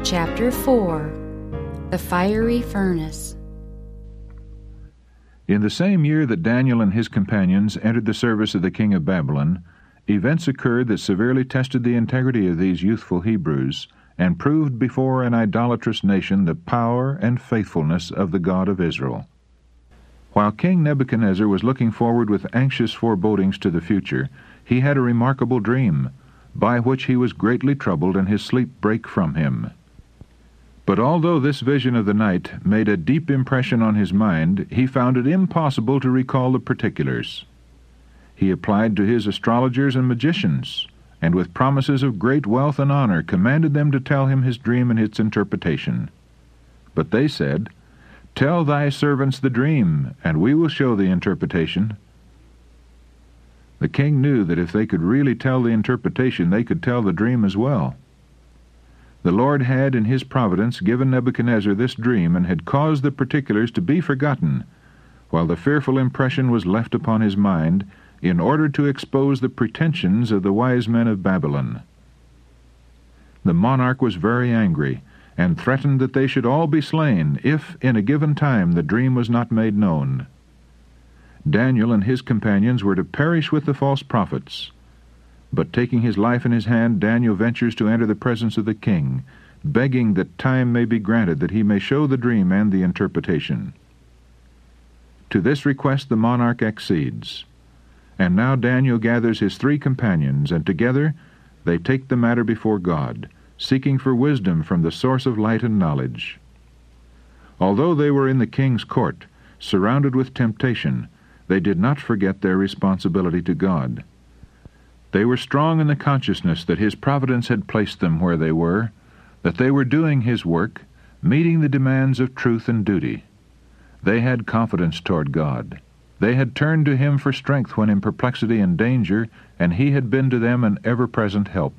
Chapter 4. The Fiery Furnace. In the same year that Daniel and his companions entered the service of the king of Babylon, events occurred that severely tested the integrity of these youthful Hebrews, and proved before an idolatrous nation the power and faithfulness of the God of Israel. While King Nebuchadnezzar was looking forward with anxious forebodings to the future, he had a remarkable dream, by which he was greatly troubled, and his sleep brake from him. But although this vision of the night made a deep impression on his mind, he found it impossible to recall the particulars. He applied to his astrologers and magicians, and with promises of great wealth and honor commanded them to tell him his dream and its interpretation. But they said, "Tell thy servants the dream, and we will show the interpretation." The king knew that if they could really tell the interpretation, they could tell the dream as well. The Lord had, in his providence, given Nebuchadnezzar this dream, and had caused the particulars to be forgotten, while the fearful impression was left upon his mind, in order to expose the pretensions of the wise men of Babylon. The monarch was very angry, and threatened that they should all be slain, if, in a given time, the dream was not made known. Daniel and his companions were to perish with the false prophets. But taking his life in his hand, Daniel ventures to enter the presence of the king, begging that time may be granted that he may show the dream and the interpretation. To this request the monarch accedes. And now Daniel gathers his 3 companions, and together they take the matter before God, seeking for wisdom from the source of light and knowledge. Although they were in the king's court, surrounded with temptation, they did not forget their responsibility to God. They were strong in the consciousness that his providence had placed them where they were, that they were doing his work, meeting the demands of truth and duty. They had confidence toward God. They had turned to him for strength when in perplexity and danger, and he had been to them an ever-present help.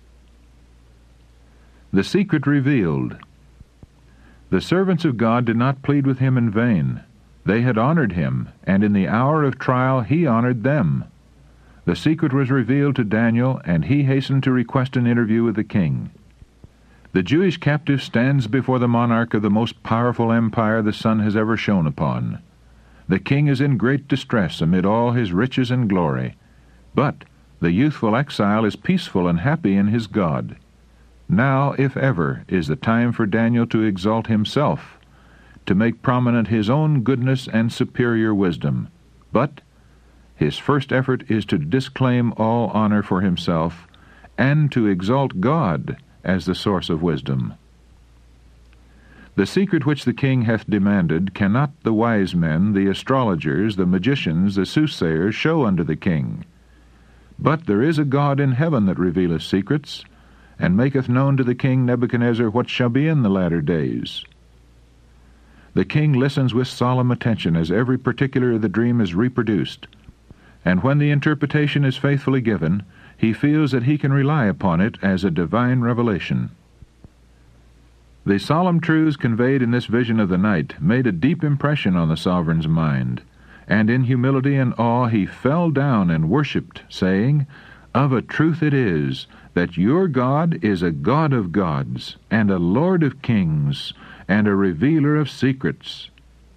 The secret revealed. The servants of God did not plead with him in vain. They had honored him, and in the hour of trial he honored them. The secret was revealed to Daniel, and he hastened to request an interview with the king. The Jewish captive stands before the monarch of the most powerful empire the sun has ever shone upon. The king is in great distress amid all his riches and glory, but the youthful exile is peaceful and happy in his God. Now, if ever, is the time for Daniel to exalt himself, to make prominent his own goodness and superior wisdom. But his first effort is to disclaim all honor for himself, and to exalt God as the source of wisdom. The secret which the king hath demanded cannot the wise men, the astrologers, the magicians, the soothsayers show unto the king. But there is a God in heaven that revealeth secrets, and maketh known to the king Nebuchadnezzar what shall be in the latter days. The king listens with solemn attention as every particular of the dream is reproduced, and when the interpretation is faithfully given, he feels that he can rely upon it as a divine revelation. The solemn truths conveyed in this vision of the night made a deep impression on the sovereign's mind, and in humility and awe he fell down and worshipped, saying, "Of a truth it is, that your God is a God of gods, and a Lord of kings, and a revealer of secrets."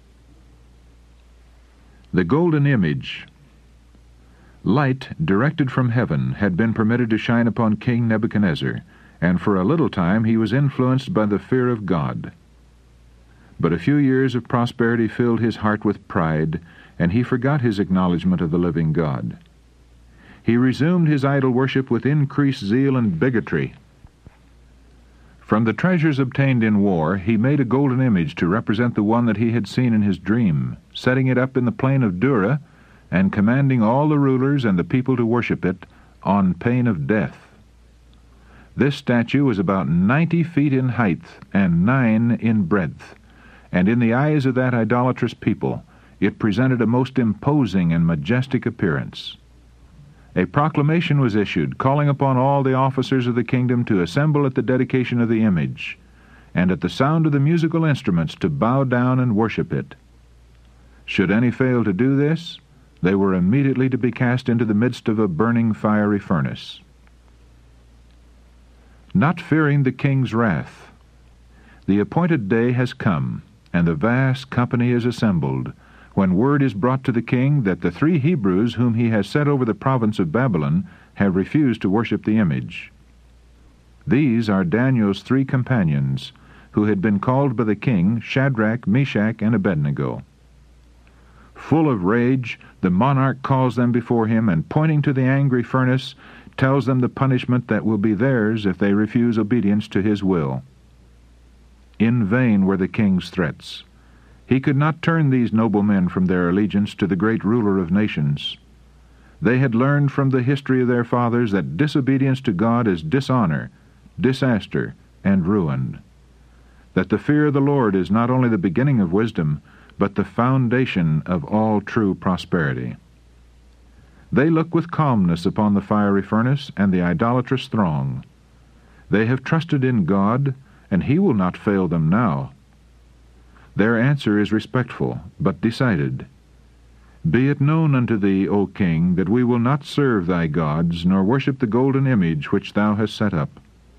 The golden image. Light, directed from heaven, had been permitted to shine upon King Nebuchadnezzar, and for a little time he was influenced by the fear of God. But a few years of prosperity filled his heart with pride, and he forgot his acknowledgment of the living God. He resumed his idol worship with increased zeal and bigotry. From the treasures obtained in war, he made a golden image to represent the one that he had seen in his dream, setting it up in the plain of Dura, and commanding all the rulers and the people to worship it on pain of death. This statue was about 90 feet in height and 9 in breadth, and in the eyes of that idolatrous people it presented a most imposing and majestic appearance. A proclamation was issued, calling upon all the officers of the kingdom to assemble at the dedication of the image, and at the sound of the musical instruments to bow down and worship it. Should any fail to do this, they were immediately to be cast into the midst of a burning fiery furnace. Not fearing the king's wrath, The appointed day has come, and the vast company is assembled, when word is brought to the king that the 3 Hebrews whom he has set over the province of Babylon have refused to worship the image. These are Daniel's 3 companions, who had been called by the king Shadrach, Meshach, and Abednego. Full of rage, the monarch calls them before him, and pointing to the angry furnace, tells them the punishment that will be theirs if they refuse obedience to his will. In vain were the king's threats. He could not turn these noble men from their allegiance to the great ruler of nations. They had learned from the history of their fathers that disobedience to God is dishonor, disaster, and ruin. That the fear of the Lord is not only the beginning of wisdom, but the foundation of all true prosperity. They look with calmness upon the fiery furnace and the idolatrous throng. They have trusted in God, and He will not fail them now. Their answer is respectful, but decided. Be it known unto thee, O king, that we will not serve thy gods, nor worship the golden image which thou hast set up.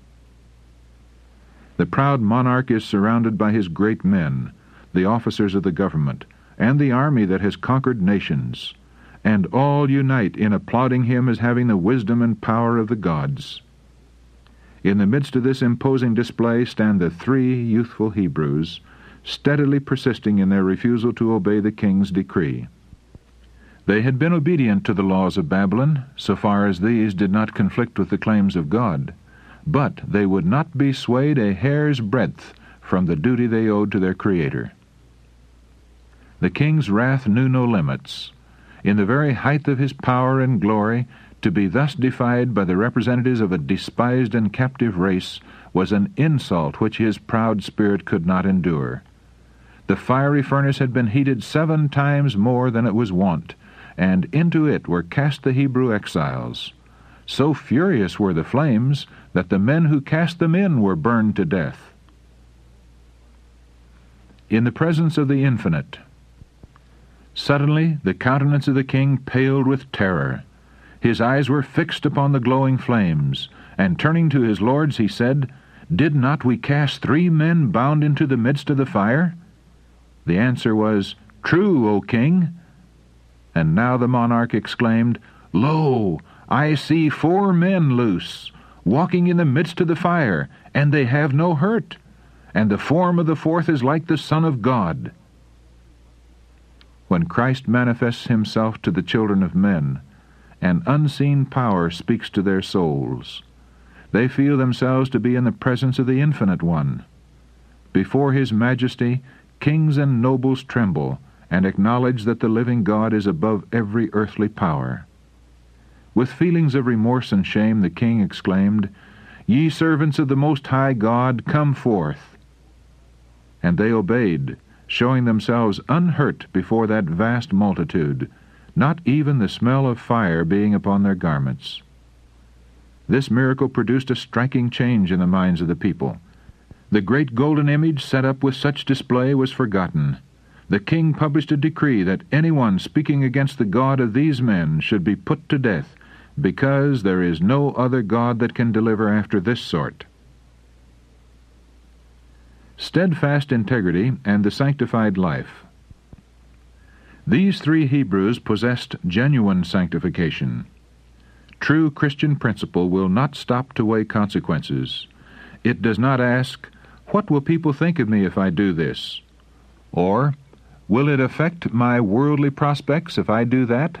The proud monarch is surrounded by his great men, the officers of the government, and the army that has conquered nations, and all unite in applauding him as having the wisdom and power of the gods. In the midst of this imposing display stand the 3 youthful Hebrews, steadily persisting in their refusal to obey the king's decree. They had been obedient to the laws of Babylon, so far as these did not conflict with the claims of God, but they would not be swayed a hair's breadth from the duty they owed to their Creator. The king's wrath knew no limits. In the very height of his power and glory, to be thus defied by the representatives of a despised and captive race was an insult which his proud spirit could not endure. The fiery furnace had been heated 7 times more than it was wont, and into it were cast the Hebrew exiles. So furious were the flames that the men who cast them in were burned to death. In the presence of the Infinite, suddenly the countenance of the king paled with terror. His eyes were fixed upon the glowing flames, and turning to his lords he said, Did not we cast 3 men bound into the midst of the fire? The answer was, True, O king. And now the monarch exclaimed, Lo, I see 4 men loose, walking in the midst of the fire, and they have no hurt, and the form of the 4th is like the Son of God. When Christ manifests himself to the children of men, an unseen power speaks to their souls. They feel themselves to be in the presence of the Infinite One. Before his majesty, kings and nobles tremble, and acknowledge that the living God is above every earthly power. With feelings of remorse and shame, the king exclaimed, Ye servants of the Most High God, come forth. And they obeyed, showing themselves unhurt before that vast multitude, not even the smell of fire being upon their garments. This miracle produced a striking change in the minds of the people. The great golden image set up with such display was forgotten. The king published a decree that anyone speaking against the God of these men should be put to death, because there is no other God that can deliver after this sort. Steadfast integrity and the sanctified life. These 3 Hebrews possessed genuine sanctification. True Christian principle will not stop to weigh consequences. It does not ask, What will people think of me if I do this? Or, Will it affect my worldly prospects if I do that?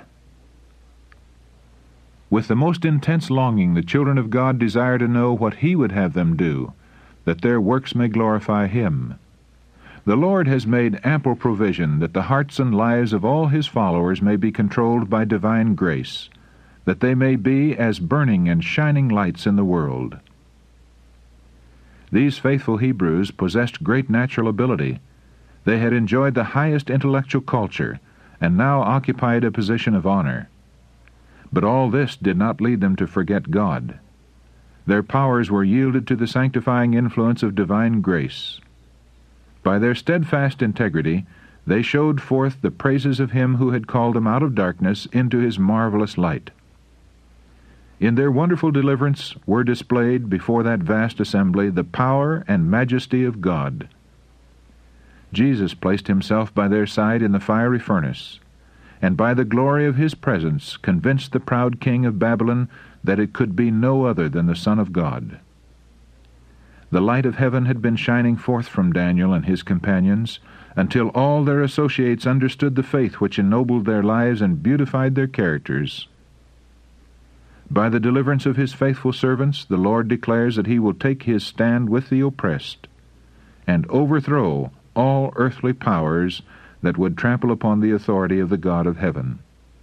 With the most intense longing, the children of God desire to know what He would have them do, that their works may glorify Him. The Lord has made ample provision that the hearts and lives of all His followers may be controlled by divine grace, that they may be as burning and shining lights in the world. These faithful Hebrews possessed great natural ability. They had enjoyed the highest intellectual culture, and now occupied a position of honor. But all this did not lead them to forget God. Their powers were yielded to the sanctifying influence of divine grace. By their steadfast integrity, they showed forth the praises of Him who had called them out of darkness into His marvelous light. In their wonderful deliverance were displayed before that vast assembly the power and majesty of God. Jesus placed himself by their side in the fiery furnace, and by the glory of his presence convinced the proud king of Babylon that it could be no other than the Son of God. The light of heaven had been shining forth from Daniel and his companions until all their associates understood the faith which ennobled their lives and beautified their characters. By the deliverance of his faithful servants, the Lord declares that he will take his stand with the oppressed and overthrow all earthly powers that would trample upon the authority of the God of heaven.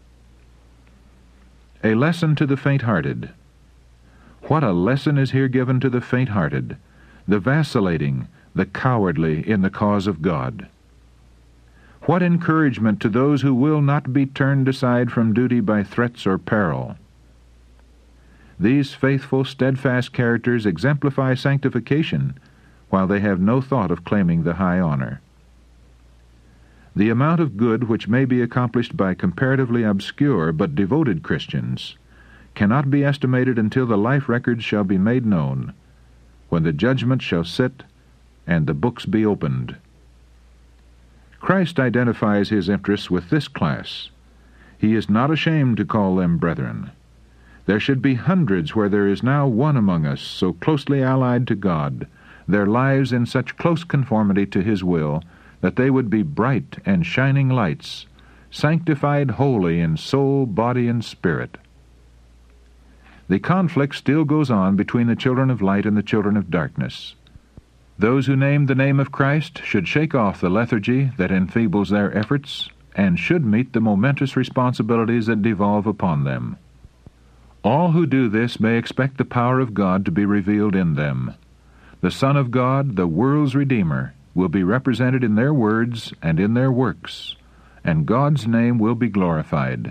A lesson to the faint-hearted. What a lesson is here given to the faint-hearted, the vacillating, the cowardly in the cause of God. What encouragement to those who will not be turned aside from duty by threats or peril. These faithful, steadfast characters exemplify sanctification, while they have no thought of claiming the high honor. The amount of good which may be accomplished by comparatively obscure but devoted Christians cannot be estimated until the life records shall be made known, when the judgment shall sit and the books be opened. Christ identifies his interests with this class. He is not ashamed to call them brethren. There should be hundreds where there is now one among us, so closely allied to God, their lives in such close conformity to his will, that they would be bright and shining lights, sanctified wholly in soul, body, and spirit. The conflict still goes on between the children of light and the children of darkness. Those who name the name of Christ should shake off the lethargy that enfeebles their efforts, and should meet the momentous responsibilities that devolve upon them. All who do this may expect the power of God to be revealed in them. The Son of God, the world's Redeemer, will be represented in their words and in their works, and God's name will be glorified.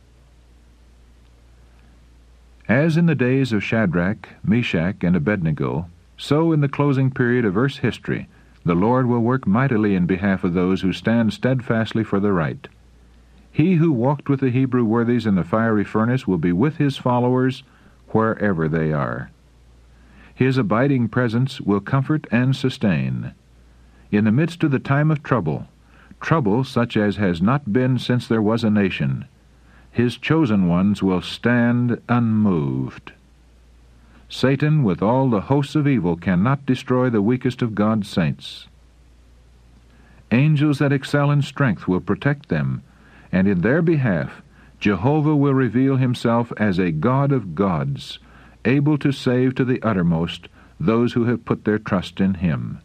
As in the days of Shadrach, Meshach, and Abednego, so in the closing period of earth's history, the Lord will work mightily in behalf of those who stand steadfastly for the right. He who walked with the Hebrew worthies in the fiery furnace will be with his followers wherever they are. His abiding presence will comfort and sustain. In the midst of the time of trouble such as has not been since there was a nation, his chosen ones will stand unmoved. Satan, with all the hosts of evil, cannot destroy the weakest of God's saints. Angels that excel in strength will protect them, and in their behalf Jehovah will reveal himself as a God of gods, able to save to the uttermost those who have put their trust in him.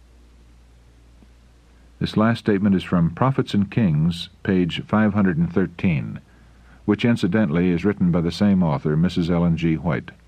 This last statement is from Prophets and Kings, page 513, which incidentally is written by the same author, Mrs. Ellen G. White.